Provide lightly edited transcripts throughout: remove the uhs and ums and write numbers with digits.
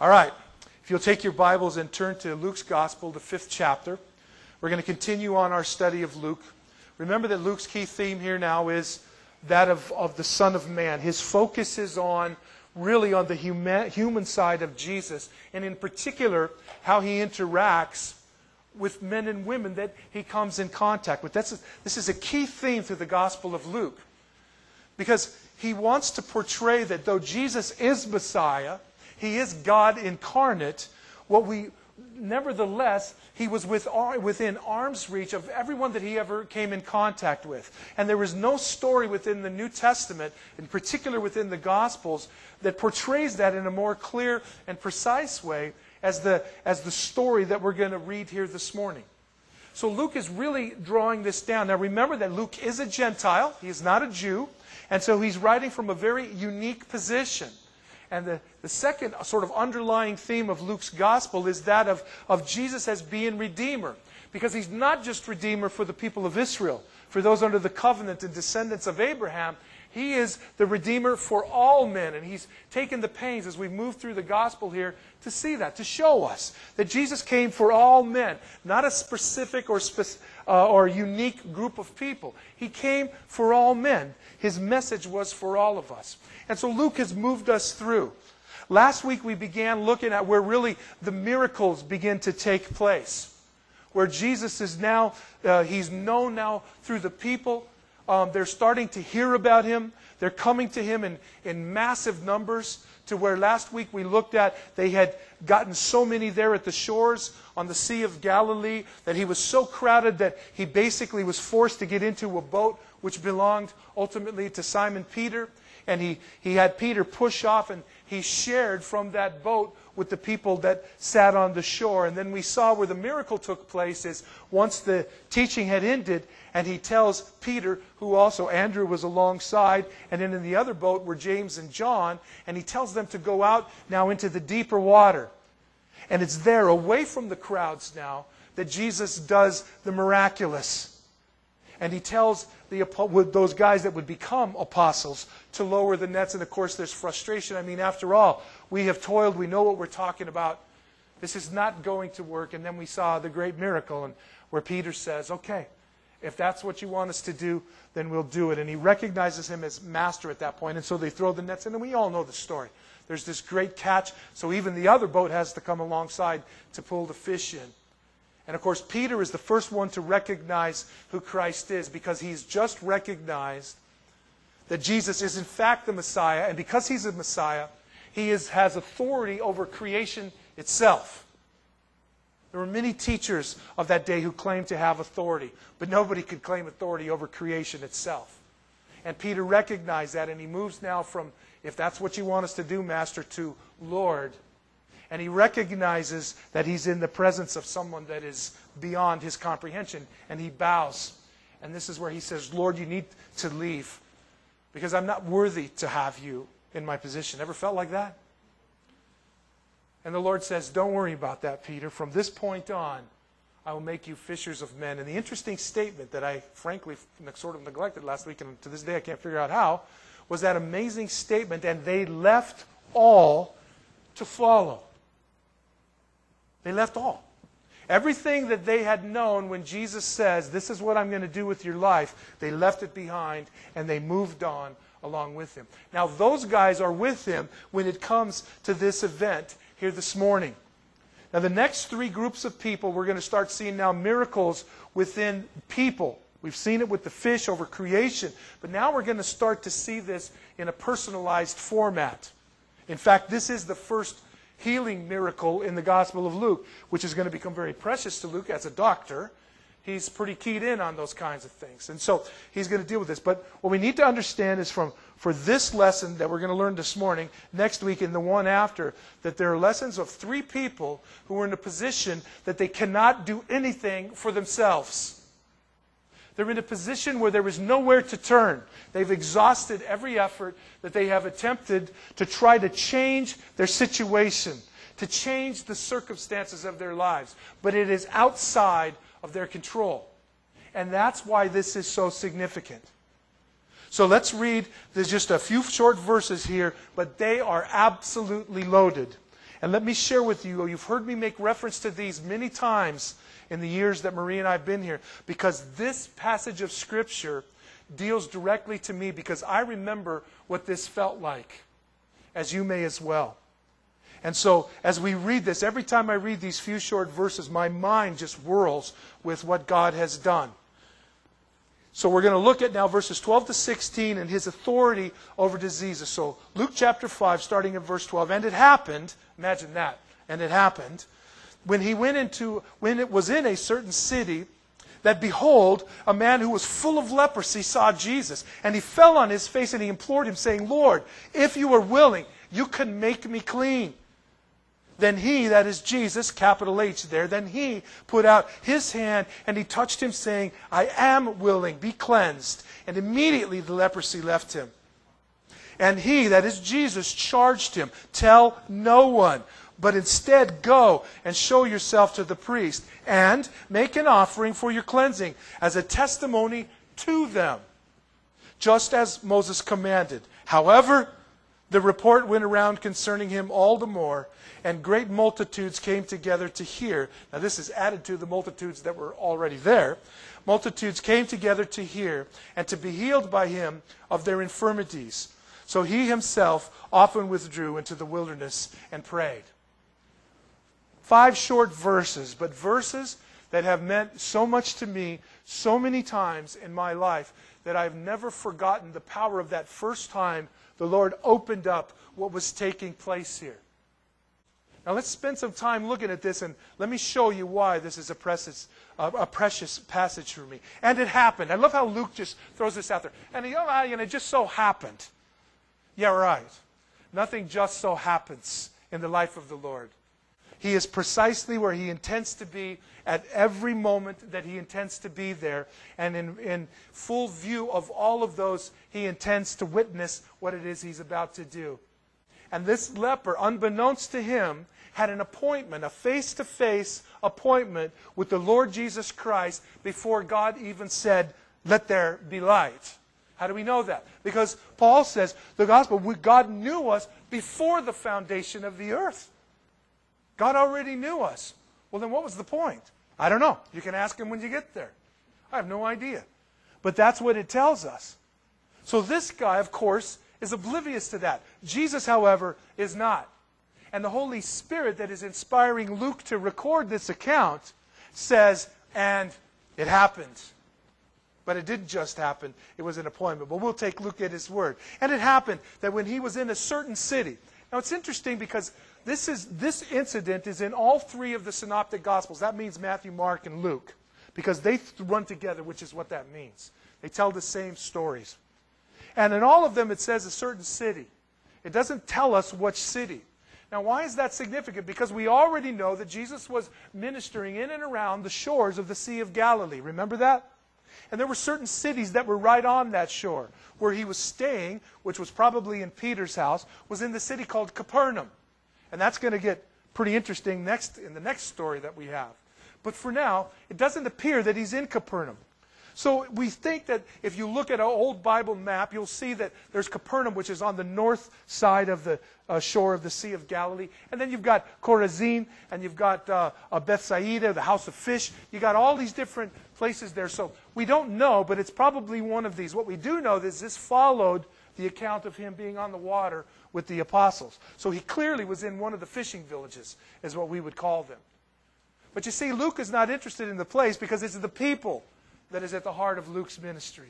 All right. If you'll take your Bibles and turn to Luke's Gospel, the 5th chapter. We're going to continue on our study of Luke. Remember that Luke's key theme here now is that of the Son of Man. His focus is really on the human side of Jesus, and in particular, how he interacts with men and women that he comes in contact with. This is a key theme through the Gospel of Luke, because he wants to portray that though Jesus is Messiah, he is God incarnate, nevertheless, he was within arm's reach of everyone that he ever came in contact with. And there is no story within the New Testament, in particular within the Gospels, that portrays that in a more clear and precise way as the story that we're going to read here this morning. So Luke is really drawing this down. Now remember that Luke is a Gentile. He is not a Jew. And so he's writing from a very unique position. And the second sort of underlying theme of Luke's gospel is that of Jesus as being Redeemer. Because he's not just Redeemer for the people of Israel, for those under the covenant and descendants of Abraham. He is the Redeemer for all men. And he's taken the pains as we move through the gospel here to see that, to show us that Jesus came for all men, not a specific or unique group of people. He came for all men. His message was for all of us. And so Luke has moved us through. Last week we began looking at where really the miracles begin to take place. Where Jesus is now, he's known now through the people. They're starting to hear about him. They're coming to him in massive numbers, to where last week we looked at they had gotten so many there at the shores on the Sea of Galilee that he was so crowded that he basically was forced to get into a boat which belonged ultimately to Simon Peter. And he had Peter push off, and he shared from that boat with the people that sat on the shore. And then we saw where the miracle took place is once the teaching had ended, and he tells Peter, who also Andrew was alongside, and then in the other boat were James and John, and he tells them to go out now into the deeper water. And it's there, away from the crowds now, that Jesus does the miraculous. And he tells those guys that would become apostles to lower the nets. And of course there's frustration. I mean, after all, we have toiled. We know what we're talking about. This is not going to work. And then we saw the great miracle, and where Peter says, okay, if that's what you want us to do, then we'll do it. And he recognizes him as master at that point. And so they throw the nets in. And we all know the story. There's this great catch. So even the other boat has to come alongside to pull the fish in. And of course, Peter is the first one to recognize who Christ is, because he's just recognized that Jesus is in fact the Messiah. And because he's a Messiah, he has authority over creation itself. There were many teachers of that day who claimed to have authority, but nobody could claim authority over creation itself. And Peter recognized that, and he moves now from, if that's what you want us to do, Master, to Lord. And he recognizes that he's in the presence of someone that is beyond his comprehension. And he bows. And this is where he says, Lord, you need to leave, because I'm not worthy to have you in my position. Ever felt like that? And the Lord says, don't worry about that, Peter. From this point on, I will make you fishers of men. And the interesting statement that I frankly sort of neglected last week, and to this day I can't figure out how, was that amazing statement, and they left all to follow. They left all. Everything that they had known when Jesus says, this is what I'm going to do with your life, they left it behind and they moved on along with him. Now those guys are with him when it comes to this event here this morning. Now the next three groups of people, we're going to start seeing now miracles within people. We've seen it with the fish over creation, but now we're going to start to see this in a personalized format. In fact, this is the first healing miracle in the Gospel of Luke, which is going to become very precious to Luke as a doctor. He's pretty keyed in on those kinds of things. And so he's going to deal with this. But what we need to understand is for this lesson that we're going to learn this morning, next week and the one after, that there are lessons of three people who are in a position that they cannot do anything for themselves. They're in a position where there is nowhere to turn. They've exhausted every effort that they have attempted to try to change their situation, to change the circumstances of their lives. But it is outside of their control. And that's why this is so significant. So let's read, there's just a few short verses here, but they are absolutely loaded. And let me share with you, you've heard me make reference to these many times in the years that Marie and I have been here, because this passage of Scripture deals directly to me, because I remember what this felt like, as you may as well. And so, as we read this, every time I read these few short verses, my mind just whirls with what God has done. So we're going to look at now verses 12 to 16 and His authority over diseases. So Luke chapter 5, starting at verse 12. And it happened, imagine that, and it happened, when it was in a certain city, that behold, a man who was full of leprosy saw Jesus. And he fell on his face and he implored him, saying, Lord, if you are willing, you can make me clean. Then he, that is Jesus, capital H there, then he put out his hand and he touched him, saying, I am willing, be cleansed. And immediately the leprosy left him. And he, that is Jesus, charged him, tell no one, but instead go and show yourself to the priest and make an offering for your cleansing as a testimony to them, just as Moses commanded. However, the report went around concerning him all the more, and great multitudes came together to hear. Now this is added to the multitudes that were already there. Multitudes came together to hear and to be healed by him of their infirmities. So he himself often withdrew into the wilderness and prayed. 5 short verses, but verses that have meant so much to me so many times in my life that I've never forgotten the power of that first time the Lord opened up what was taking place here. Now let's spend some time looking at this, and let me show you why this is a precious passage for me. And it happened. I love how Luke just throws this out there. And it just so happened. Yeah, right. Nothing just so happens in the life of the Lord. He is precisely where He intends to be at every moment that He intends to be there. And in full view of all of those, He intends to witness what it is He's about to do. And this leper, unbeknownst to him, had an appointment, a face-to-face appointment with the Lord Jesus Christ before God even said, let there be light. How do we know that? Because Paul says, the gospel, God knew us before the foundation of the earth. God already knew us. Well, then what was the point? I don't know. You can ask Him when you get there. I have no idea. But that's what it tells us. So this guy, of course, is oblivious to that. Jesus, however, is not. And the Holy Spirit that is inspiring Luke to record this account says, and it happened. But it didn't just happen. It was an appointment. But we'll take Luke at his word. And it happened that when he was in a certain city. Now it's interesting because this incident is in all 3 of the synoptic gospels. That means Matthew, Mark, and Luke. Because they run together, which is what that means. They tell the same stories. And in all of them it says a certain city. It doesn't tell us which city. Now why is that significant? Because we already know that Jesus was ministering in and around the shores of the Sea of Galilee. Remember that? And there were certain cities that were right on that shore. Where He was staying, which was probably in Peter's house, was in the city called Capernaum. And that's going to get pretty interesting in the next story that we have. But for now, it doesn't appear that He's in Capernaum. So we think that if you look at an old Bible map, you'll see that there's Capernaum, which is on the north side of the shore of the Sea of Galilee. And then you've got Chorazin, and you've got Bethsaida, the house of fish. You've got all these different places there. So we don't know, but it's probably one of these. What we do know is this followed the account of Him being on the water with the apostles. So He clearly was in one of the fishing villages, is what we would call them. But you see, Luke is not interested in the place because it's the people that is at the heart of Luke's ministry.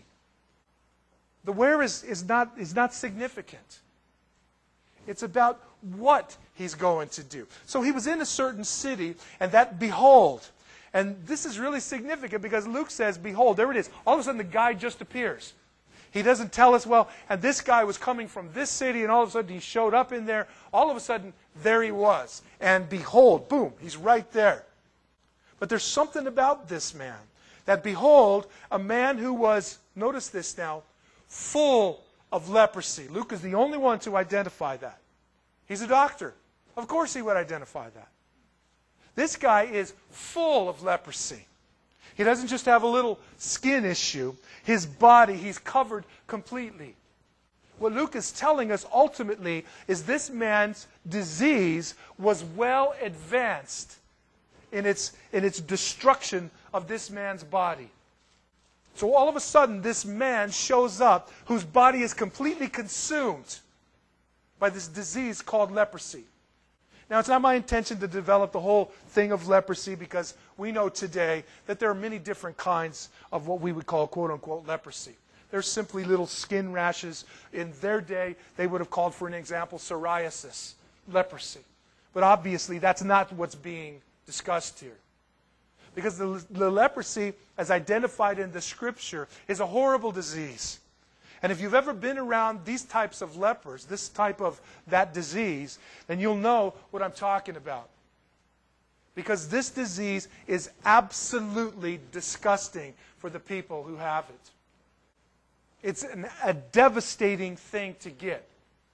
The where is not significant. It's about what He's going to do. So He was in a certain city, and that behold. And this is really significant because Luke says, behold, there it is. All of a sudden the guy just appears. He doesn't tell us, well, and this guy was coming from this city, and all of a sudden he showed up in there. All of a sudden, there he was. And behold, boom, he's right there. But there's something about this man. That behold, a man who was, notice this now, full of leprosy. Luke is the only one to identify that. He's a doctor. Of course he would identify that. This guy is full of leprosy. He doesn't just have a little skin issue. His body, he's covered completely. What Luke is telling us ultimately is this man's disease was well advanced in its destruction of this man's body. So all of a sudden, this man shows up whose body is completely consumed by this disease called leprosy. Now, it's not my intention to develop the whole thing of leprosy, because we know today that there are many different kinds of what we would call quote-unquote leprosy. They're simply little skin rashes. In their day, they would have called, for an example, psoriasis, leprosy. But obviously, that's not what's being discussed here. Because the leprosy, as identified in the Scripture, is a horrible disease. And if you've ever been around these types of lepers, this type of that disease, then you'll know what I'm talking about. Because this disease is absolutely disgusting for the people who have it. It's a devastating thing to get.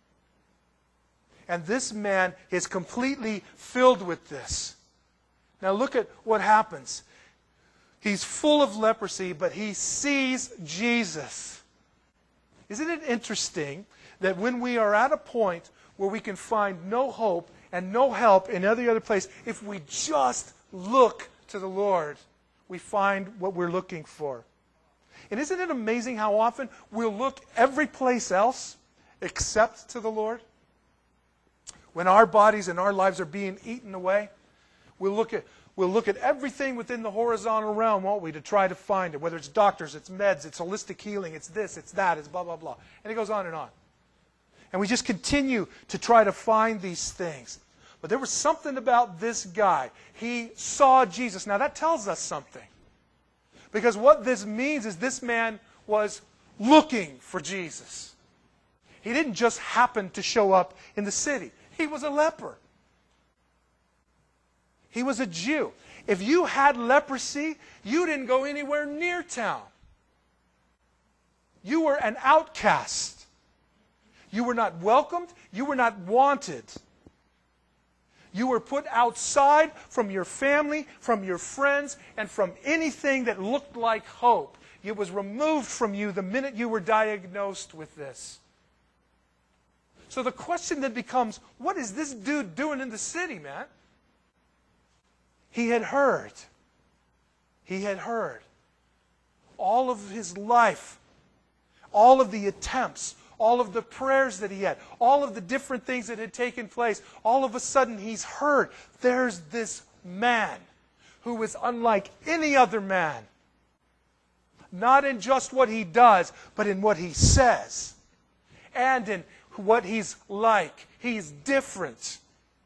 And this man is completely filled with this. Now look at what happens. He's full of leprosy, but he sees Jesus. Isn't it interesting that when we are at a point where we can find no hope and no help in any other place, if we just look to the Lord, we find what we're looking for? And isn't it amazing how often we'll look every place else except to the Lord? When our bodies and our lives are being eaten away, we'll look at everything within the horizontal realm, won't we, to try to find it. Whether it's doctors, it's meds, it's holistic healing, it's this, it's that, it's blah, blah, blah. And it goes on and on. And we just continue to try to find these things. But there was something about this guy. He saw Jesus. Now that tells us something. Because what this means is this man was looking for Jesus. He didn't just happen to show up in the city. He was a leper. He was a Jew. If you had leprosy, you didn't go anywhere near town. You were an outcast. You were not welcomed. You were not wanted. You were put outside from your family, from your friends, and from anything that looked like hope. It was removed from you the minute you were diagnosed with this. So the question then becomes, what is this dude doing in the city, man? He had heard. He had heard. All of his life, all of the attempts, all of the prayers that he had, all of the different things that had taken place, all of a sudden he's heard there's this man who was unlike any other man. Not in just what he does, but in what he says. And in what he's like. He's different.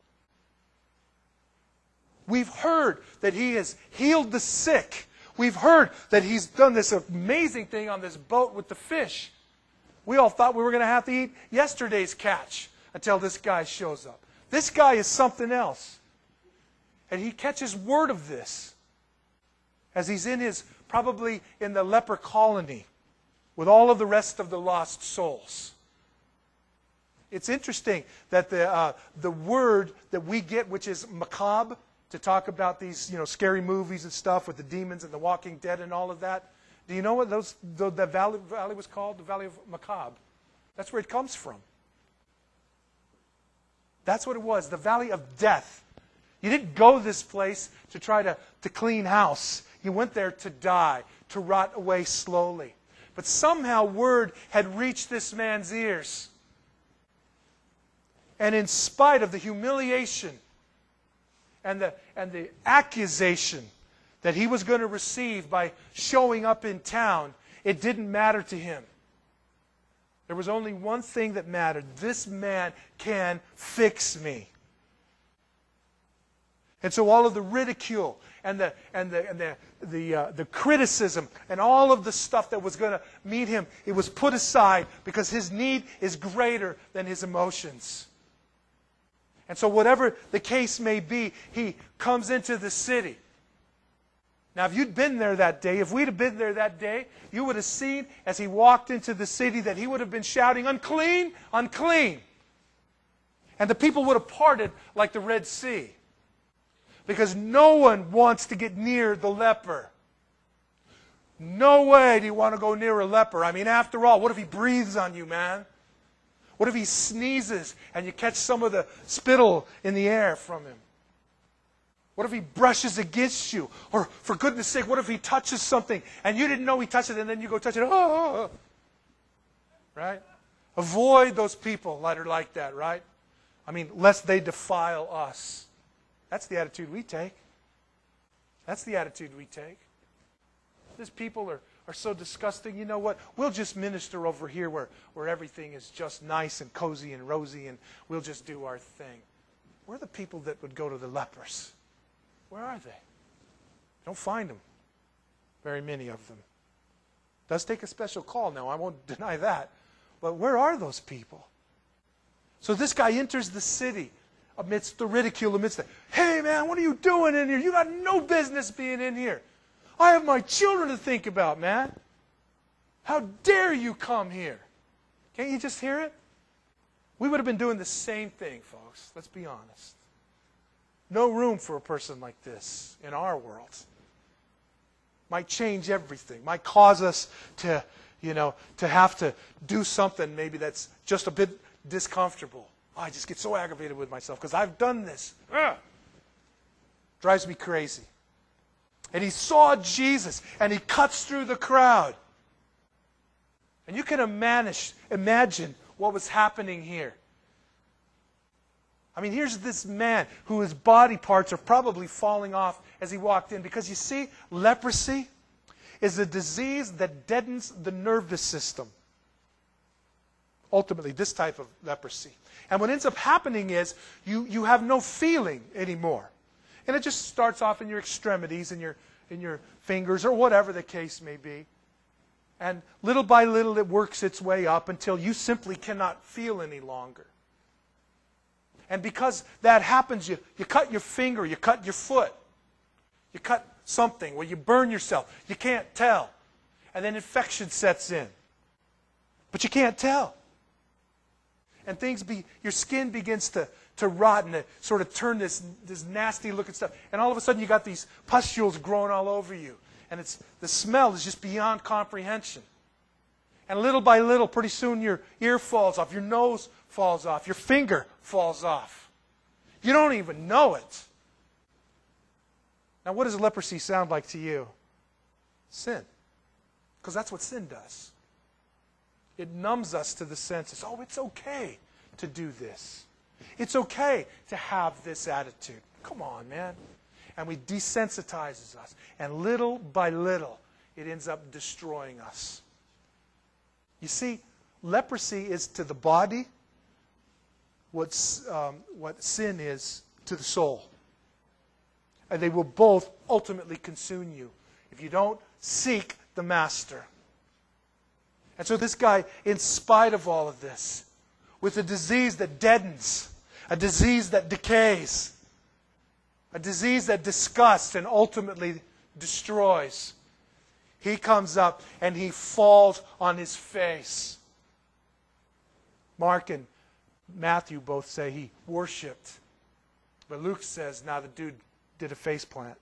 We've heard that he has healed the sick. We've heard that he's done this amazing thing on this boat with the fish. We all thought we were going to have to eat yesterday's catch until this guy shows up. This guy is something else. And he catches word of this as he's probably in the leper colony with all of the rest of the lost souls. It's interesting that the word that we get, which is macabre, to talk about these scary movies and stuff with the demons and the Walking Dead and all of that. Do you know what the valley was called? The Valley of Macabre. That's where it comes from. That's what it was, the Valley of Death. You didn't go this place to try to clean house. You went there to die, to rot away slowly. But somehow word had reached this man's ears. And in spite of the humiliation and the accusation that he was going to receive by showing up in town, it didn't matter to him. There was only one thing that mattered. This man can fix me. And so all of the ridicule and the criticism and all of the stuff that was going to meet him, it was put aside because his need is greater than his emotions. And so whatever the case may be, he comes into the city. Now, if you'd been there that day, if we'd have been there that day, you would have seen as he walked into the city that he would have been shouting, "Unclean, unclean." And the people would have parted like the Red Sea. Because no one wants to get near the leper. No way do you want to go near a leper. I mean, after all, what if he breathes on you, man? What if he sneezes and you catch some of the spittle in the air from him? What if he brushes against you? Or, for goodness sake, what if he touches something and you didn't know he touched it and then you go touch it? Oh. Right? Avoid those people that are like that, right? I mean, lest they defile us. That's the attitude we take. That's the attitude we take. These people are so disgusting. You know what? We'll just minister over here where everything is just nice and cozy and rosy, and we'll just do our thing. Where are the people that would go to the lepers? Where are they? Don't find them. Very many of them. It does take a special call now. I won't deny that. But where are those people? So this guy enters the city amidst the ridicule, amidst the, hey man, what are you doing in here? You got no business being in here. I have my children to think about, man. How dare you come here? Can't you just hear it? We would have been doing the same thing, folks. Let's be honest. No room for a person like this in our world. Might change everything. Might cause us to have to do something maybe that's just a bit discomfortable. Oh, I just get so aggravated with myself because I've done this. Ugh. Drives me crazy. And he saw Jesus, and he cuts through the crowd. And you can imagine what was happening here. I mean, here's this man who his body parts are probably falling off as he walked in. Because you see, leprosy is a disease that deadens the nervous system. Ultimately, this type of leprosy. And what ends up happening is you have no feeling anymore. And it just starts off in your extremities, in your fingers, or whatever the case may be. And little by little it works its way up until you simply cannot feel any longer. And because that happens, you cut your finger, you cut your foot, you cut something, where you burn yourself. You can't tell. And then infection sets in. But you can't tell. And your skin begins to rot and to sort of turn this nasty looking stuff. And all of a sudden you got these pustules growing all over you. And the smell is just beyond comprehension. And little by little, pretty soon your ear falls off, your nose falls off, your finger falls off. You don't even know it. Now what does leprosy sound like to you? Sin. Because that's what sin does. It numbs us to the senses. Oh, it's okay to do this. It's okay to have this attitude. Come on, man. And it desensitizes us. And little by little, it ends up destroying us. You see, leprosy is to the body what sin is to the soul. And they will both ultimately consume you if you don't seek the master. And so this guy, in spite of all of this, with a disease that deadens, a disease that decays, a disease that disgusts and ultimately destroys, he comes up and he falls on his face. Mark and Matthew both say he worshipped. But Luke says, the dude did a face plant.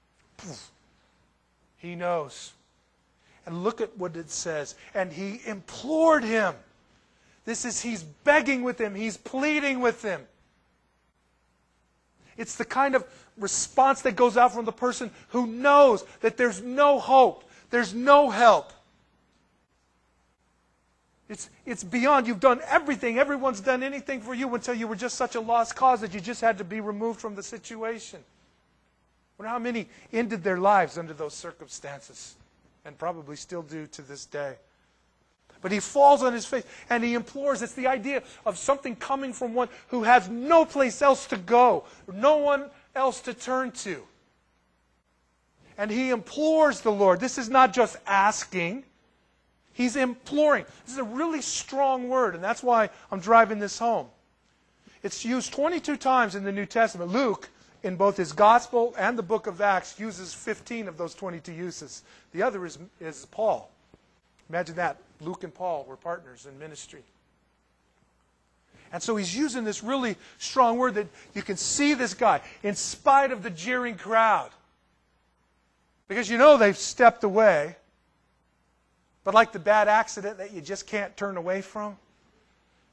He knows. And look at what it says. And he implored him. He's begging with him. He's pleading with him. It's the kind of response that goes out from the person who knows that there's no hope. There's no help. It's beyond. You've done everything. Everyone's done anything for you until you were just such a lost cause that you just had to be removed from the situation. I wonder how many ended their lives under those circumstances. And probably still do to this day. But he falls on his face and he implores. It's the idea of something coming from one who has no place else to go, no one else to turn to. And he implores the Lord. This is not just asking. He's imploring. This is a really strong word, and that's why I'm driving this home. It's used 22 times in the New Testament. Luke, in both his Gospel and the book of Acts, uses 15 of those 22 uses. The other is Paul. Imagine that. Luke and Paul were partners in ministry. And so he's using this really strong word that you can see this guy, in spite of the jeering crowd. Because they've stepped away. But like the bad accident that you just can't turn away from,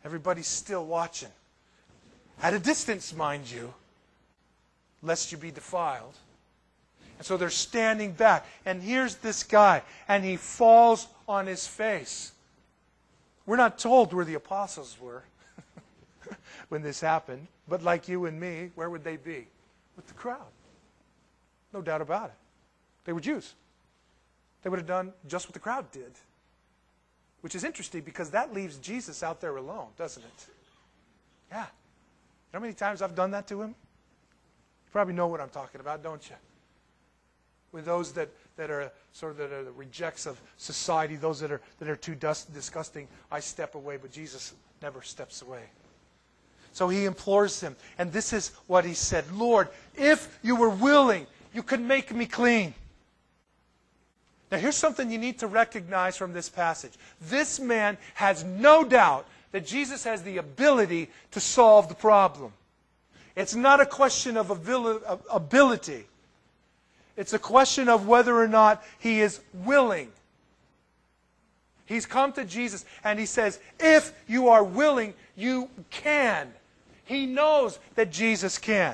Everybody's still watching. At a distance, mind you, lest you be defiled. And so they're standing back. And here's this guy, and he falls on his face. We're not told where the apostles were when this happened. But like you and me, where would they be? With the crowd. No doubt about it. They were Jews. They would have done just what the crowd did. Which is interesting because that leaves Jesus out there alone, doesn't it? Yeah. You know how many times I've done that to him? You probably know what I'm talking about, don't you? With those that are sort of the rejects of society, those that are too disgusting, I step away, but Jesus never steps away. So he implores him, and this is what he said, Lord, if you were willing, you could make me clean. Now here's something you need to recognize from this passage. This man has no doubt that Jesus has the ability to solve the problem. It's not a question of ability. It's a question of whether or not he is willing. He's come to Jesus and he says, if you are willing, you can. He knows that Jesus can.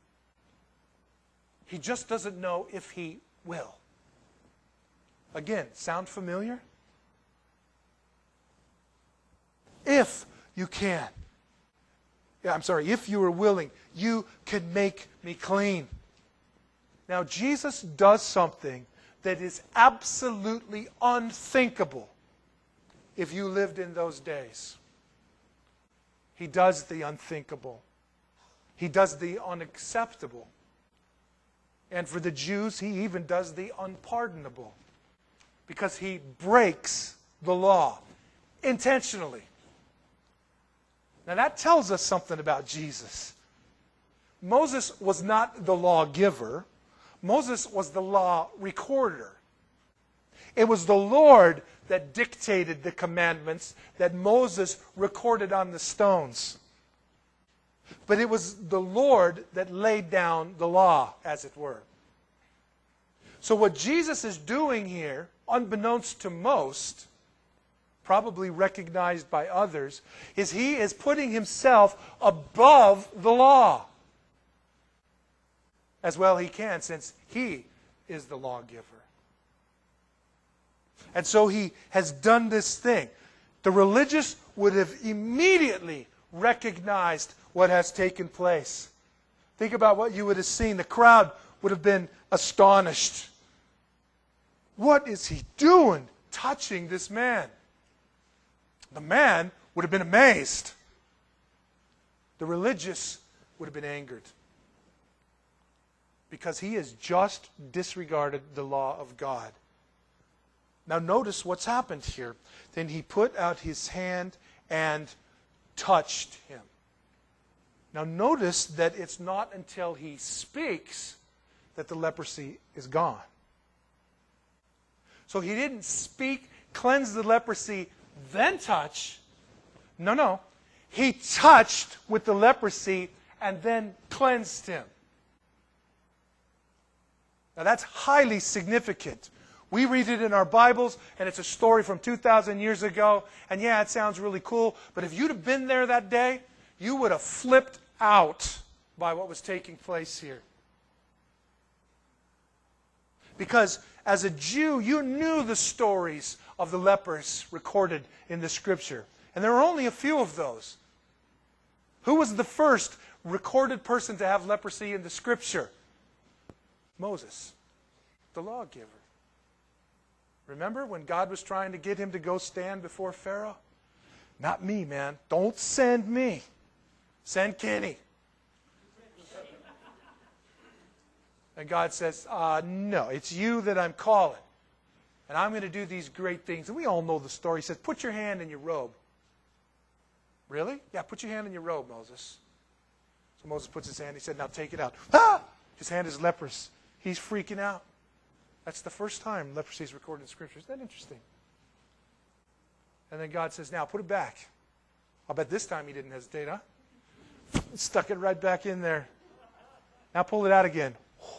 He just doesn't know if he will. Again, sound familiar? If you can. If you are willing, you can make me clean. Now, Jesus does something that is absolutely unthinkable if you lived in those days. He does the unthinkable. He does the unacceptable. And for the Jews, he even does the unpardonable. Because he breaks the law intentionally. Now that tells us something about Jesus. Moses was not the lawgiver. Moses was the law recorder. It was the Lord that dictated the commandments that Moses recorded on the stones. But it was the Lord that laid down the law, as it were. So what Jesus is doing here, unbeknownst to most, probably recognized by others, is he is putting himself above the law. As well he can, since he is the lawgiver. And so he has done this thing. The religious would have immediately recognized what has taken place. Think about what you would have seen. The crowd would have been astonished. What is he doing, touching this man? The man would have been amazed. The religious would have been angered. Because he has just disregarded the law of God. Now notice what's happened here. Then he put out his hand and touched him. Now notice that it's not until he speaks that the leprosy is gone. So he didn't speak, cleanse the leprosy, then touch. No. He touched with the leprosy and then cleansed him. Now that's highly significant. We read it in our Bibles, and it's a story from 2,000 years ago. And yeah, it sounds really cool. But if you'd have been there that day, you would have flipped out by what was taking place here. Because as a Jew, you knew the stories of the lepers recorded in the Scripture. And there are only a few of those. Who was the first recorded person to have leprosy in the Scripture? Moses, the lawgiver. Remember when God was trying to get him to go stand before Pharaoh? Not me, man. Don't send me. Send Kenny. And God says, no, it's you that I'm calling. And I'm going to do these great things. And we all know the story. He says, put your hand in your robe. Really? Yeah, put your hand in your robe, Moses. So Moses puts his hand. He said, now take it out. Ah! His hand is leprous. He's freaking out. That's the first time leprosy is recorded in Scripture. Isn't that interesting? And then God says, now put it back. I'll bet this time he didn't hesitate, huh? Stuck it right back in there. Now pull it out again.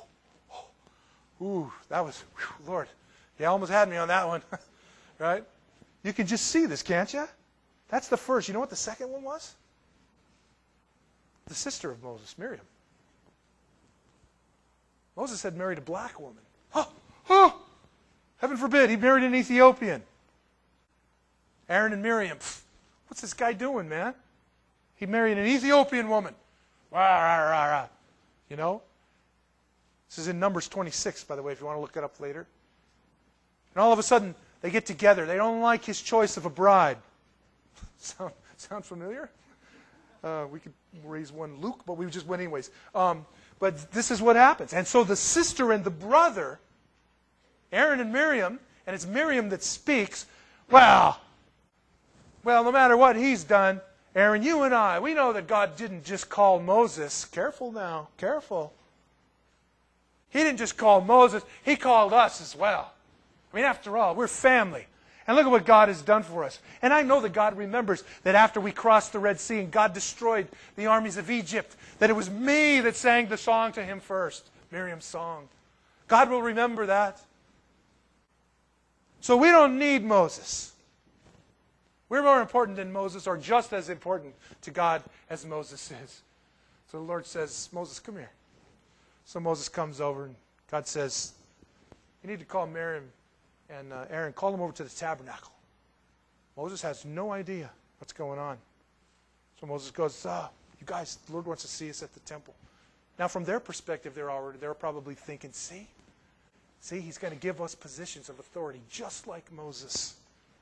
Ooh, that was, whew, Lord. You almost had me on that one. Right? You can just see this, can't you? That's the first. You know what the second one was? The sister of Moses, Miriam. Moses had married a black woman. Oh, heaven forbid, he married an Ethiopian. Aaron and Miriam. What's this guy doing, man? He married an Ethiopian woman. Rah, rah, rah, rah. You know? This is in Numbers 26, by the way, if you want to look it up later. And all of a sudden, they get together. They don't like his choice of a bride. Sound familiar? We could raise one Luke, but we just went anyways. But this is what happens. And so the sister and the brother, Aaron and Miriam, and it's Miriam that speaks, well, no matter what he's done, Aaron, you and I, we know that God didn't just call Moses. Careful now, careful. He didn't just call Moses, he called us as well. I mean, after all, we're family. And look at what God has done for us. And I know that God remembers that after we crossed the Red Sea and God destroyed the armies of Egypt, that it was me that sang the song to him first, Miriam's song. God will remember that. So we don't need Moses. We're more important than Moses, or just as important to God as Moses is. So the Lord says, Moses, come here. So Moses comes over and God says, you need to call Miriam and Aaron, call them over to the tabernacle. Moses has no idea what's going on. So Moses goes, you guys, the Lord wants to see us at the temple. Now from their perspective, they're probably thinking, see, he's going to give us positions of authority just like Moses.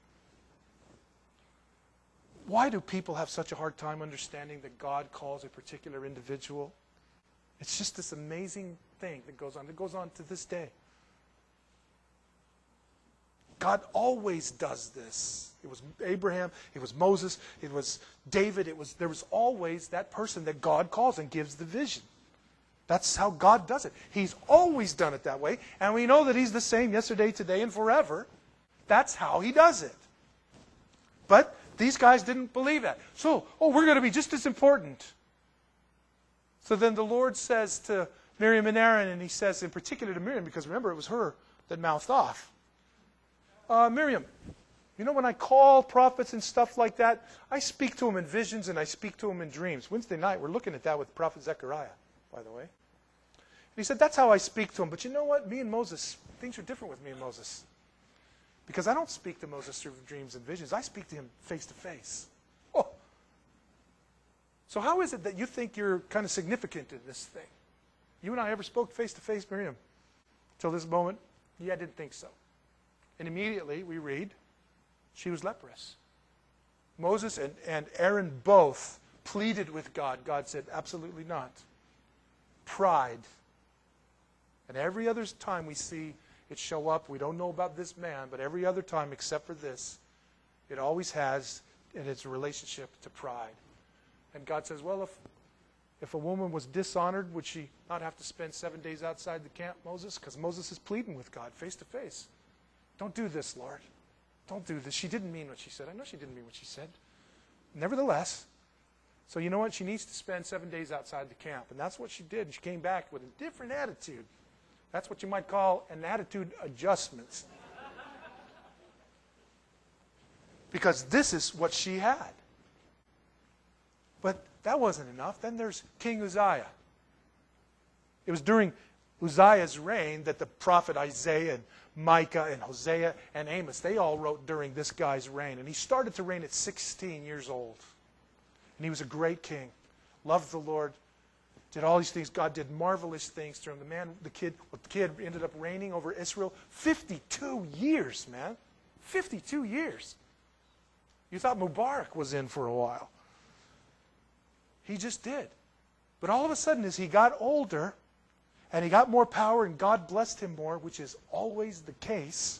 Why do people have such a hard time understanding that God calls a particular individual? It's just this amazing thing that goes on. It goes on to this day. God always does this. It was Abraham, it was Moses, it was David, there was always that person that God calls and gives the vision. That's how God does it. He's always done it that way, and we know that He's the same yesterday, today, and forever. That's how He does it. But these guys didn't believe that. So, we're going to be just as important. So then the Lord says to Miriam and Aaron, and He says in particular to Miriam, because remember, it was her that mouthed off. Miriam, you know when I call prophets and stuff like that, I speak to them in visions and I speak to them in dreams. Wednesday night, we're looking at that with Prophet Zechariah, by the way. And he said, that's how I speak to him. But you know what? Me and Moses, things are different with me and Moses. Because I don't speak to Moses through dreams and visions. I speak to him face to face. Oh. So how is it that you think you're kind of significant in this thing? You and I ever spoke face to face, Miriam? Till this moment? Yeah, I didn't think so. And immediately we read, she was leprous. Moses and Aaron both pleaded with God. God said, absolutely not. Pride. And every other time we see it show up, we don't know about this man, but every other time except for this, it always has in its relationship to pride. And God says, well, if a woman was dishonored, would she not have to spend 7 days outside the camp, Moses? Because Moses is pleading with God face to face. Don't do this, Lord. Don't do this. She didn't mean what she said. I know she didn't mean what she said. Nevertheless, so you know what? She needs to spend 7 days outside the camp. And that's what she did. And she came back with a different attitude. That's what you might call an attitude adjustment. Because this is what she had. But that wasn't enough. Then there's King Uzziah. It was during Uzziah's reign that the prophet Isaiah and Micah and Hosea and Amos, they all wrote during this guy's reign. And he started to reign at 16 years old. And he was a great king. Loved the Lord. Did all these things. God did marvelous things through him. The kid ended up reigning over Israel 52 years, man. 52 years. You thought Mubarak was in for a while. He just did. But all of a sudden, as he got older, and he got more power, and God blessed him more, which is always the case,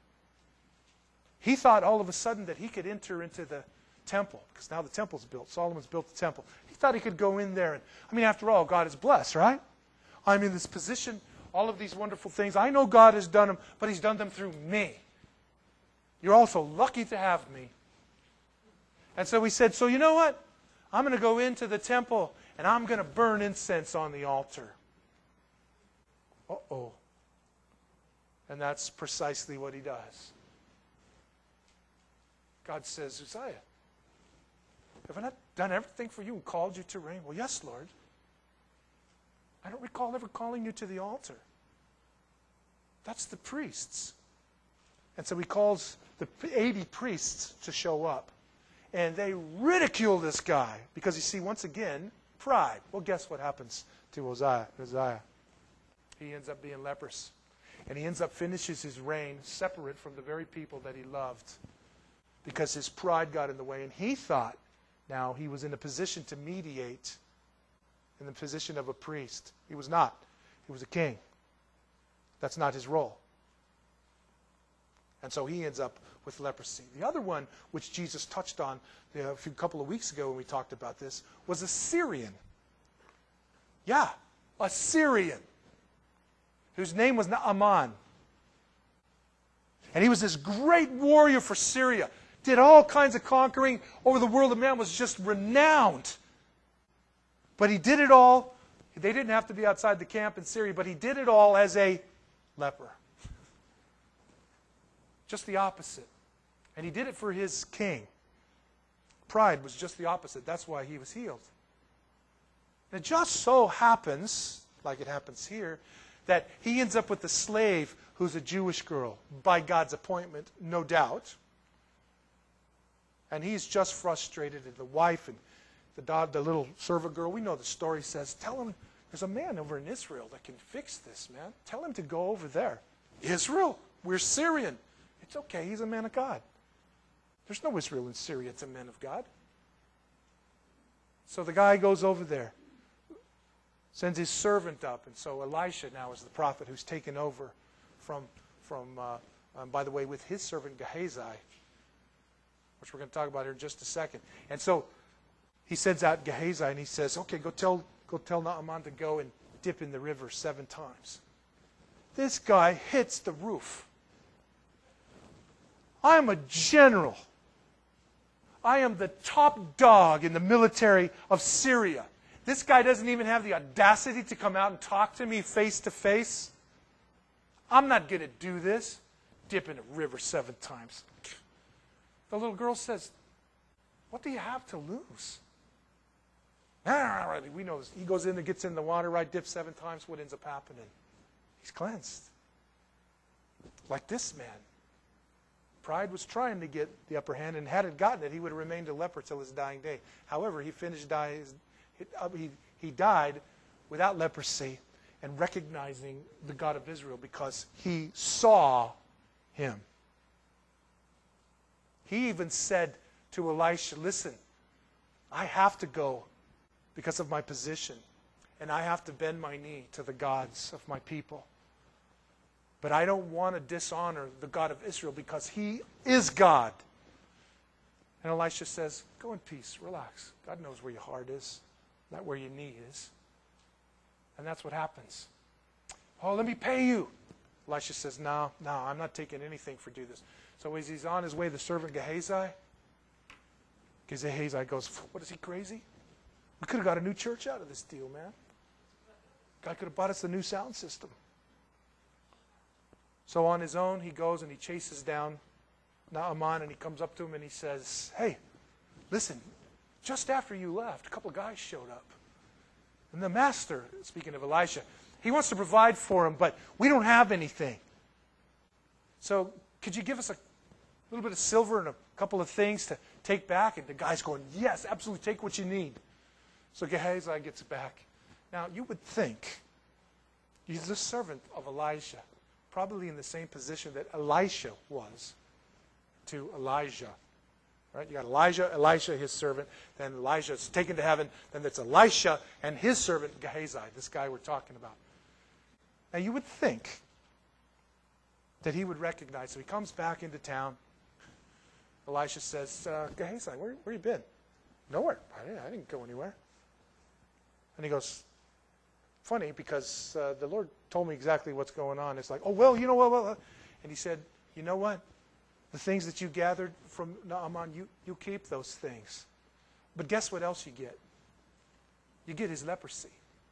he thought all of a sudden that he could enter into the temple, because now the temple's built. Solomon's built the temple. He thought he could go in there. And after all, God is blessed, right? I'm in this position, all of these wonderful things. I know God has done them, but He's done them through me. You're also lucky to have me. And so he said, so you know what? I'm going to go into the temple, and I'm going to burn incense on the altar. Uh-oh. And that's precisely what he does. God says, Uzziah, Have I not done everything for you and called you to reign? Well, yes, Lord. I don't recall ever calling you to the altar. That's the priests. And so he calls the 80 priests to show up. And they ridicule this guy because, you see, once again, pride. Well, guess what happens to Uzziah? He ends up being leprous. And he ends up finishes his reign separate from the very people that he loved because his pride got in the way. And he thought now he was in a position to mediate in the position of a priest. He was not. He was a king. That's not his role. And so he ends up with leprosy. The other one, which Jesus touched on a couple of weeks ago when we talked about this, was a Syrian. Yeah, a Syrian, whose name was Naaman. And he was this great warrior for Syria. Did all kinds of conquering over the world. The man was just renowned. But he did it all. They didn't have to be outside the camp in Syria, but he did it all as a leper. Just the opposite. And he did it for his king. Pride was just the opposite. That's why he was healed. And it just so happens, like it happens here, that he ends up with a slave who's a Jewish girl, by God's appointment, no doubt. And he's just frustrated, and the wife and the little servant girl, we know the story says, tell him there's a man over in Israel that can fix this, man. Tell him to go over there. Israel? We're Syrian. It's okay, he's a man of God. There's no Israel in Syria, it's a man of God. So the guy goes over there, sends his servant up, and so Elisha now is the prophet who's taken over from by the way, with his servant Gehazi, which we're going to talk about here in just a second. And so he sends out Gehazi and he says, okay, go tell Naaman to go and dip in the river 7 times. This guy hits the roof. I'm a general. I am the top dog in the military of Syria. This guy doesn't even have the audacity to come out and talk to me face to face. I'm not going to do this. Dip in a river 7 times. The little girl says, what do you have to lose? We know this. He goes in and gets in the water, right, dips 7 times. What ends up happening? He's cleansed. Like this man. Pride was trying to get the upper hand, and had it gotten it, he would have remained a leper till his dying day. However, he died without leprosy and recognizing the God of Israel because he saw him. He even said to Elisha, listen, I have to go because of my position, and I have to bend my knee to the gods of my people. But I don't want to dishonor the God of Israel because he is God. And Elisha says, go in peace, relax. God knows where your heart is, not where your knee is. And that's what happens. Oh, let me pay you. Elisha says, no, I'm not taking anything for do this. So as he's on his way, the servant Gehazi goes, what, is he crazy? We could have got a new church out of this deal, man. God could have bought us a new sound system. So on his own, he goes and he chases down Naaman, and he comes up to him and he says, hey, listen, just after you left, a couple of guys showed up. And the master, speaking of Elisha, he wants to provide for him, but we don't have anything. So could you give us a little bit of silver and a couple of things to take back? And the guy's going, yes, absolutely, take what you need. So Gehazi gets it back. Now, you would think he's the servant of Elijah, probably in the same position that Elisha was to Elijah. Right? You got Elijah, Elisha, his servant. Then Elijah is taken to heaven. Then it's Elisha and his servant Gehazi, this guy we're talking about. Now, you would think that he would recognize. So he comes back into town. Elisha says, Gehazi, where you been? Nowhere. I didn't go anywhere. And he goes, funny, because the Lord told me exactly what's going on. It's like, oh, well, you know what? And he said, you know what? The things that you gathered from Naaman, you keep those things. But guess what else you get? You get his leprosy.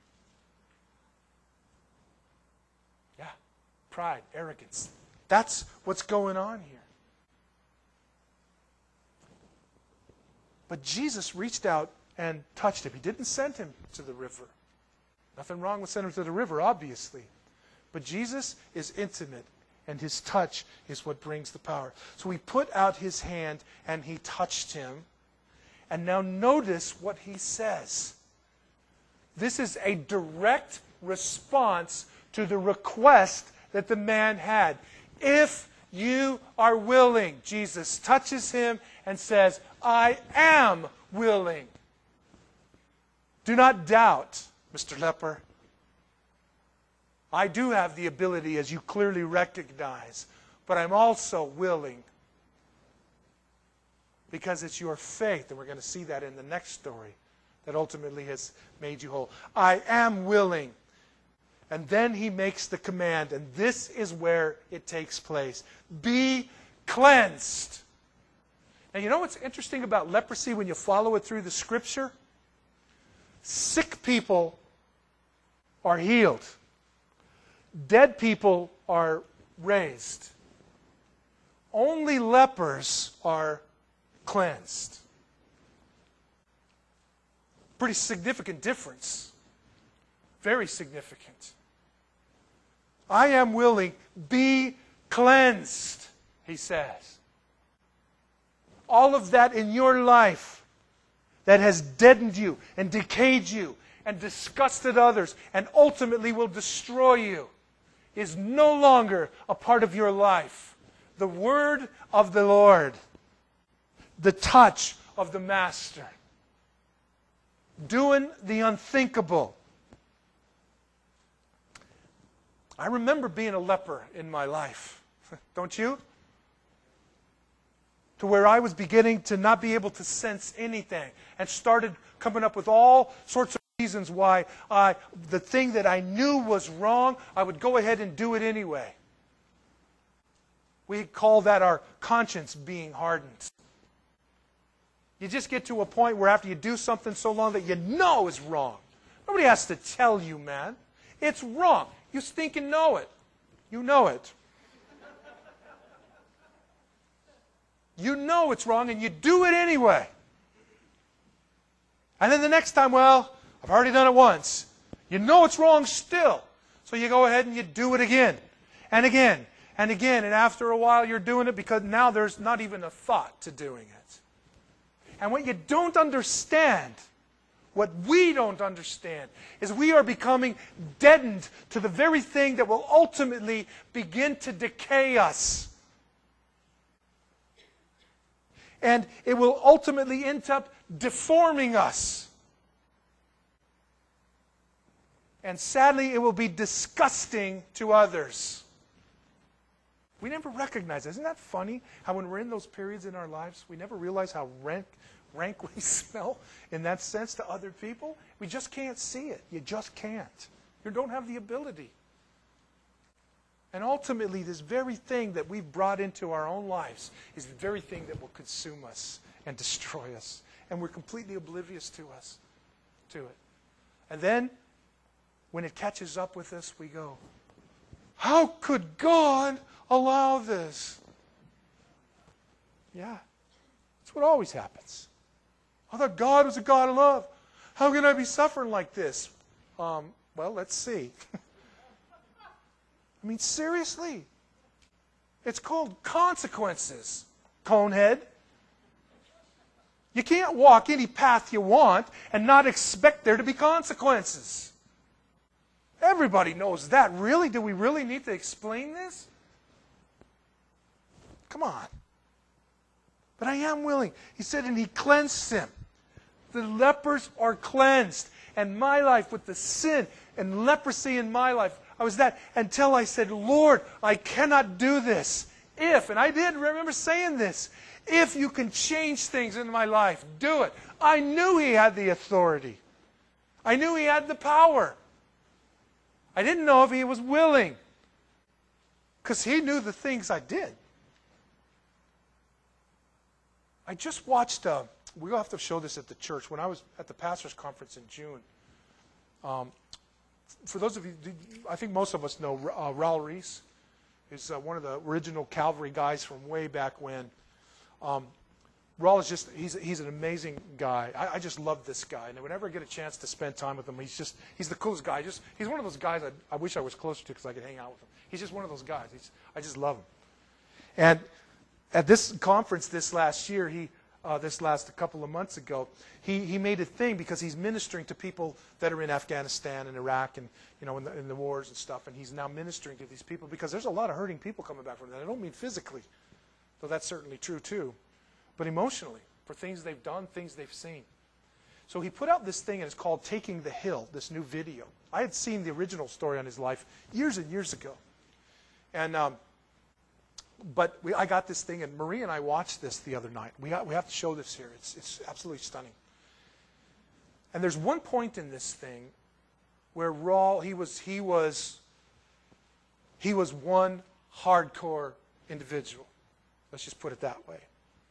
Yeah. Pride, arrogance. That's what's going on here. But Jesus reached out and touched him. He didn't send him to the river. Nothing wrong with sending him to the river, obviously. But Jesus is intimate, and his touch is what brings the power. So he put out his hand, and he touched him. And now notice what he says. This is a direct response to the request that the man had. If you are willing, Jesus touches him and says, I am willing. Do not doubt, Mr. Leper. I do have the ability, as you clearly recognize, but I'm also willing. Because it's your faith, and we're going to see that in the next story, that ultimately has made you whole. I am willing. And then he makes the command, and this is where it takes place. Be cleansed. Now, you know what's interesting about leprosy when you follow it through the Scripture? Sick people are healed. Dead people are raised. Only lepers are cleansed. Pretty significant difference. Very significant. I am willing, be cleansed, he says. All of that in your life that has deadened you and decayed you and disgusted others and ultimately will destroy you is no longer a part of your life. The word of the Lord, the touch of the Master, doing the unthinkable. I remember being a leper in my life. Don't you? To where I was beginning to not be able to sense anything and started coming up with all sorts of reasons why the thing that I knew was wrong, I would go ahead and do it anyway. We call that our conscience being hardened. You just get to a point where after you do something so long that you know is wrong. Nobody has to tell you, man. It's wrong. You stinking know it. You know it. You know it's wrong and you do it anyway. And then the next time, well, I've already done it once. You know it's wrong still. So you go ahead and you do it again and again and again. And after a while you're doing it because now there's not even a thought to doing it. And what you don't understand, what we don't understand, is we are becoming deadened to the very thing that will ultimately begin to decay us. And it will ultimately end up deforming us. And sadly, it will be disgusting to others. We never recognize it. Isn't that funny? How when we're in those periods in our lives, we never realize how rank we smell in that sense to other people. We just can't see it. You just can't. You don't have the ability. And ultimately, this very thing that we've brought into our own lives is the very thing that will consume us and destroy us. And we're completely oblivious to it. And then, when it catches up with us, we go, how could God allow this? Yeah, that's what always happens. I thought God was a God of love. How can I be suffering like this? Well, let's see. I mean, seriously. It's called consequences, conehead. You can't walk any path you want and not expect there to be consequences. Everybody knows that. Really? Do we really need to explain this? Come on. But I am willing. He said, and he cleansed him. The lepers are cleansed. And my life with the sin and leprosy in my life, I was that until I said, Lord, I cannot do this. If, and I did remember saying this, if you can change things in my life, do it. I knew he had the authority. I knew he had the power. I didn't know if he was willing. Because he knew the things I did. I just watched, we'll have to show this at the church. When I was at the pastor's conference in June, for those of you, I think most of us know Raul Reese. He's one of the original Calvary guys from way back when. Raul is just, he's an amazing guy. I just love this guy. And whenever I get a chance to spend time with him, he's the coolest guy. He's one of those guys I wish I was closer to because I could hang out with him. He's just one of those guys. I just love him. And at this conference this last year, a couple of months ago, he made a thing because he's ministering to people that are in Afghanistan and Iraq and in the wars and stuff. And he's now ministering to these people because there's a lot of hurting people coming back from that. I don't mean physically, though that's certainly true too, but emotionally, for things they've done, things they've seen. So he put out this thing, and it's called Taking the Hill, this new video. I had seen the original story on his life years and years ago. And but I got this thing, and Marie and I watched this the other night. We have to show this here. It's absolutely stunning. And there's one point in this thing where Raul, he was one hardcore individual. Let's just put it that way.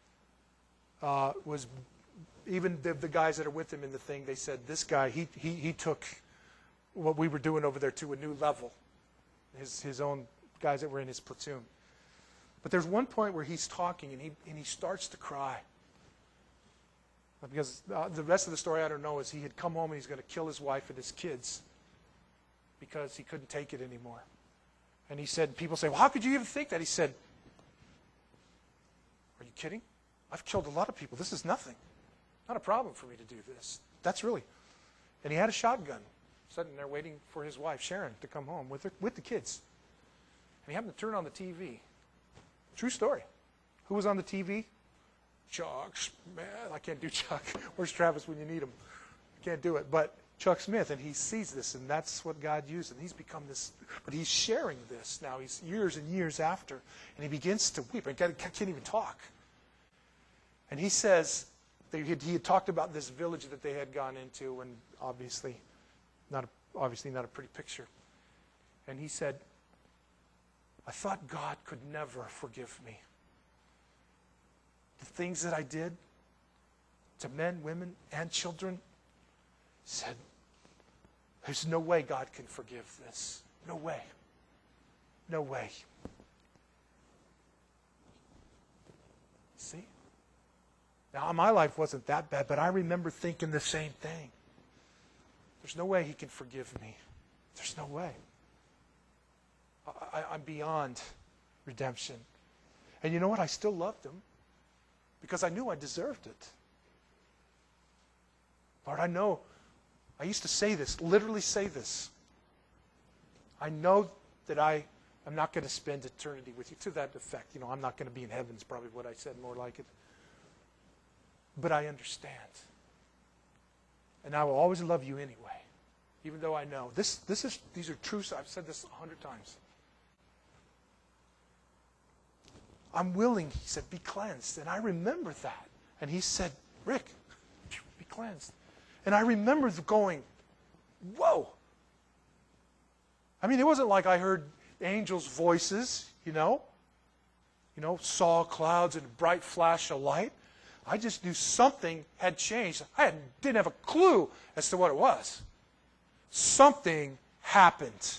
Was even the guys that are with him in the thing, they said this guy, he took what we were doing over there to a new level. His own guys that were in his platoon. But there's one point where he's talking and he starts to cry. Because the rest of the story I don't know is he had come home and he's going to kill his wife and his kids because he couldn't take it anymore. And he said, people say, well, how could you even think that? He said, are you kidding? I've killed a lot of people. This is nothing. Not a problem for me to do this. That's really. And he had a shotgun sitting there waiting for his wife, Sharon, to come home with the kids. And he happened to turn on the TV. True story. Who was on the TV? Chuck Smith. I can't do Chuck. Where's Travis when you need him? I can't do it. But Chuck Smith, and he sees this, and that's what God used. And he's become this, but he's sharing this now. He's years and years after, and he begins to weep. And can't even talk. And he says that he had talked about this village that they had gone into, and obviously not a pretty picture. And he said, I thought God could never forgive me. The things that I did to men, women, and children, said, there's no way God can forgive this. No way. No way. See? Now, my life wasn't that bad, but I remember thinking the same thing. There's no way he can forgive me. There's no way. I'm beyond redemption. And you know what? I still loved him because I knew I deserved it. Lord, I know. I used to say this, literally say this. I know that I am not going to spend eternity with you. To that effect, I'm not going to be in heaven is probably what I said, more like it. But I understand. And I will always love you anyway. Even though I know. These are true. I've said this 100 times. I'm willing, he said, be cleansed. And I remember that. And he said, Rick, be cleansed. And I remember going, whoa. I mean, it wasn't like I heard angels' voices, saw clouds and a bright flash of light. I just knew something had changed. I didn't have a clue as to what it was. Something happened.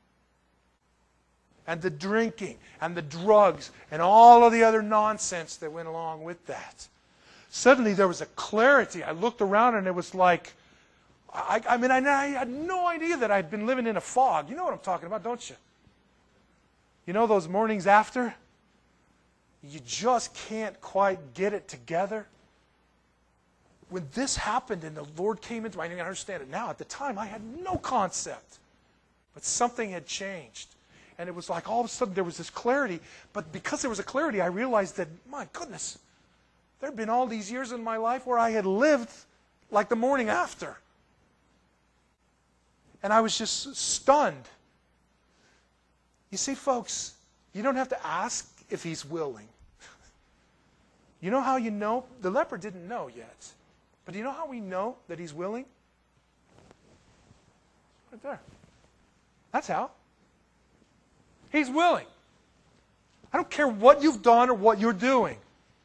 And the drinking and the drugs and all of the other nonsense that went along with that. Suddenly there was a clarity. I looked around and it was like, I had no idea that I'd been living in a fog. You know what I'm talking about, don't you? You know those mornings after? You just can't quite get it together. When this happened and the Lord came into my life, I understand it now. At the time, I had no concept. But something had changed. And it was like all of a sudden there was this clarity. But because there was a clarity, I realized that, my goodness, there had been all these years in my life where I had lived like the morning after. And I was just stunned. You see, folks, you don't have to ask if he's willing. You know how you know? The leper didn't know yet. But do you know how we know that he's willing? Right there. That's how. He's willing. I don't care what you've done or what you're doing.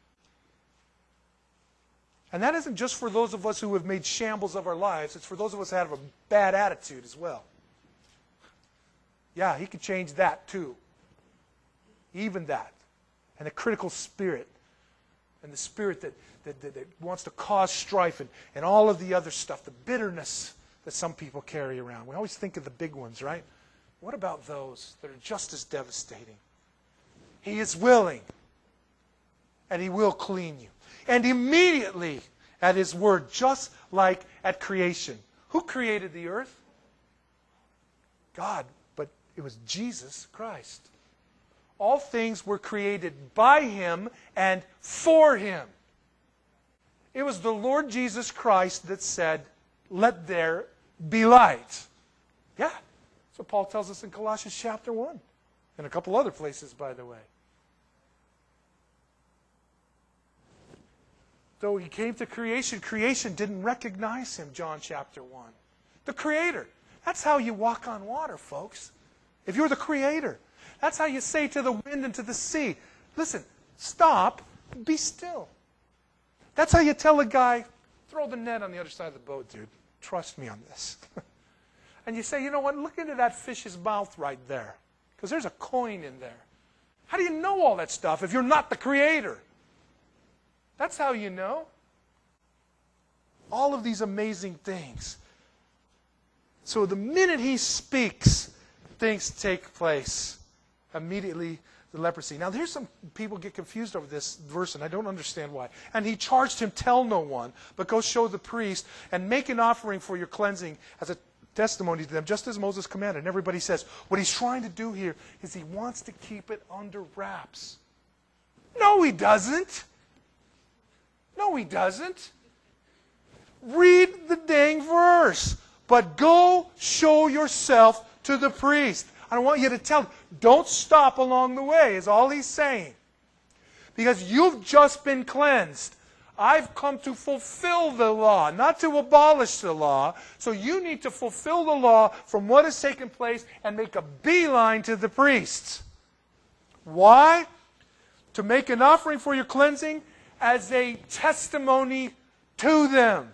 And that isn't just for those of us who have made shambles of our lives. It's for those of us that have a bad attitude as well. Yeah, he can change that too. Even that. And a critical spirit. and the spirit that wants to cause strife and all of the other stuff, the bitterness that some people carry around. We always think of the big ones, right? What about those that are just as devastating? He is willing, and He will clean you. And immediately at His word, just like at creation. Who created the earth? God, but it was Jesus Christ. All things were created by Him and for Him. It was the Lord Jesus Christ that said, "Let there be light." Yeah, that's what Paul tells us in Colossians chapter 1. And a couple other places, by the way. Though He came to creation, creation didn't recognize Him, John chapter 1. The Creator. That's how you walk on water, folks. If you're the Creator. That's how you say to the wind and to the sea, listen, stop, be still. That's how you tell a guy, throw the net on the other side of the boat, dude. Trust me on this. And you say, you know what, look into that fish's mouth right there. Because there's a coin in there. How do you know all that stuff if you're not the Creator? That's how you know. All of these amazing things. So the minute He speaks, things take place. Immediately, the leprosy. Now, there's some people get confused over this verse, and I don't understand why. And He charged him, tell no one, but go show the priest and make an offering for your cleansing as a testimony to them, just as Moses commanded. And everybody says, what He's trying to do here is He wants to keep it under wraps. No, He doesn't. No, He doesn't. Read the dang verse. But go show yourself to the priest. I want you to tell him, don't stop along the way, is all He's saying. Because you've just been cleansed. I've come to fulfill the law, not to abolish the law. So you need to fulfill the law from what has taken place and make a beeline to the priests. Why? To make an offering for your cleansing as a testimony to them.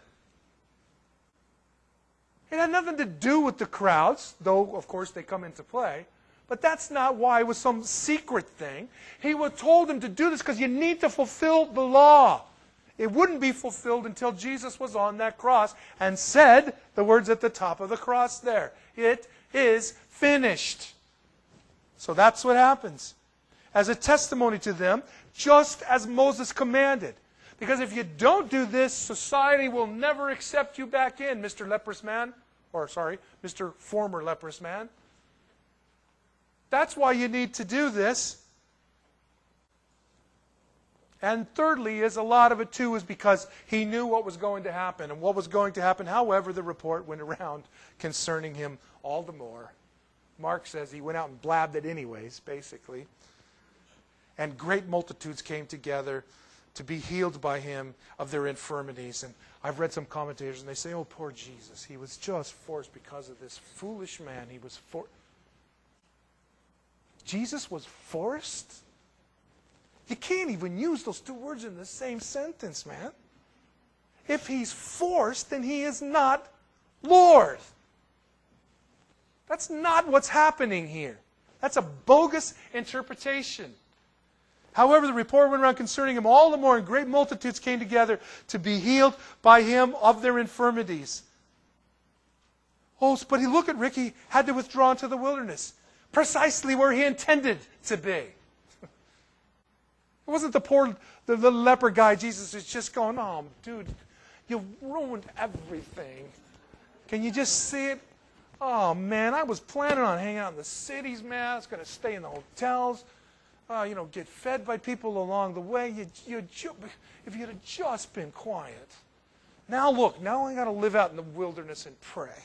It had nothing to do with the crowds, though, of course, they come into play. But that's not why it was some secret thing. He told them to do this because you need to fulfill the law. It wouldn't be fulfilled until Jesus was on that cross and said the words at the top of the cross there. It is finished. So that's what happens. As a testimony to them, just as Moses commanded. Because if you don't do this, society will never accept you back in, Mr. Leprous Man. Or, sorry, Mr. Former Leprous Man. That's why you need to do this. And thirdly, is a lot of it too is because He knew what was going to happen. And what was going to happen, however, the report went around concerning Him all the more. Mark says He went out and blabbed it anyways, basically. And great multitudes came together to be healed by Him of their infirmities. And I've read some commentators and they say, oh, poor Jesus. He was just forced because of this foolish man. He was Jesus was forced? You can't even use those two words in the same sentence, man. If He's forced, then He is not Lord. That's not what's happening here. That's a bogus interpretation. However, the report went around concerning Him all the more, and great multitudes came together to be healed by Him of their infirmities. Oh, but look at Rick, He had to withdraw into the wilderness. Precisely where He intended to be. It wasn't the little leper guy. Jesus is just going, oh, dude, you ruined everything. Can you just see it? Oh, man, I was planning on hanging out in the cities, man. I was going to stay in the hotels. Get fed by people along the way. If you'd have just been quiet. Now look, now I got to live out in the wilderness and pray.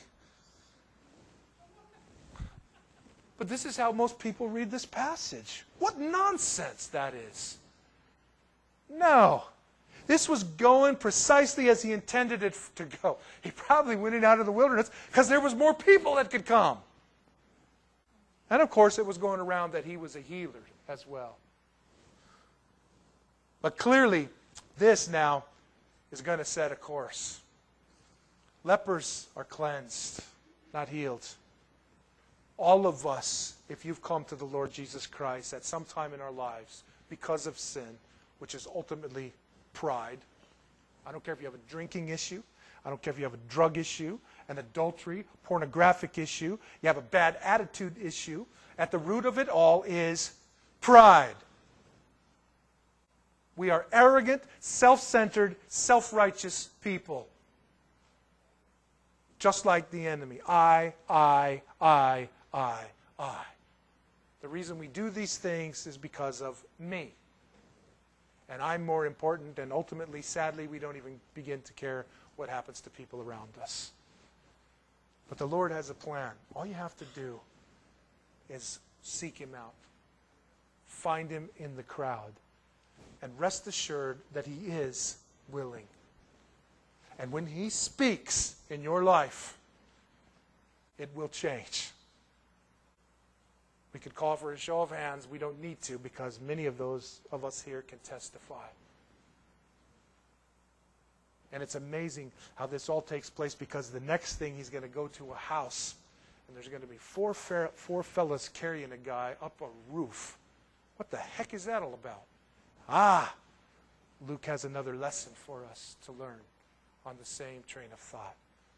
But this is how most people read this passage. What nonsense that is. No. This was going precisely as He intended it to go. He probably went out of the wilderness because there was more people that could come. And of course, it was going around that He was a healer as well. But clearly, this now is going to set a course. Lepers are cleansed, not healed. All of us, if you've come to the Lord Jesus Christ at some time in our lives because of sin, which is ultimately pride. I don't care if you have a drinking issue. I don't care if you have a drug issue, an adultery, pornographic issue. You have a bad attitude issue. At the root of it all is pride. We are arrogant, self-centered, self-righteous people. Just like the enemy. I. The reason we do these things is because of me. And I'm more important, and ultimately, sadly, we don't even begin to care what happens to people around us. But the Lord has a plan. All you have to do is seek Him out. Find Him in the crowd. And rest assured that He is willing. And when He speaks in your life, it will change. We could call for a show of hands. We don't need to, because many of those of us here can testify. And it's amazing how this all takes place, because the next thing He's going to go to a house, and there's going to be four fellas carrying a guy up a roof. What the heck is that all about? Luke has another lesson for us to learn on the same train of thought.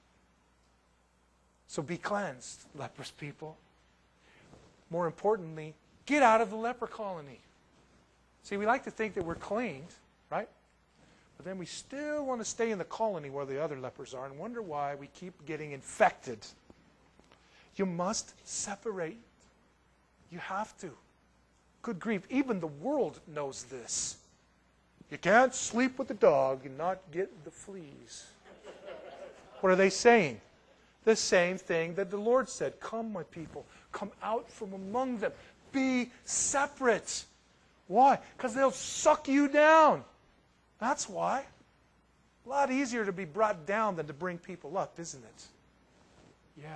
So be cleansed, leprous people. More importantly, get out of the leper colony. See, we like to think that we're cleaned, right? But then we still want to stay in the colony where the other lepers are and wonder why we keep getting infected. You must separate. You have to. Good grief, even the world knows this. You can't sleep with the dog and not get the fleas. What are they saying? The same thing that the Lord said. Come, my people. Come out from among them. Be separate. Why? Because they'll suck you down. That's why. A lot easier to be brought down than to bring people up, isn't it? Yeah.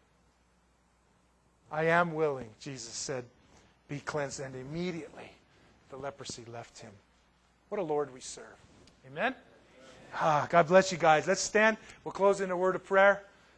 I am willing, Jesus said. Be cleansed. And immediately the leprosy left him. What a Lord we serve. Amen? God bless you guys. Let's stand. We'll close in a word of prayer.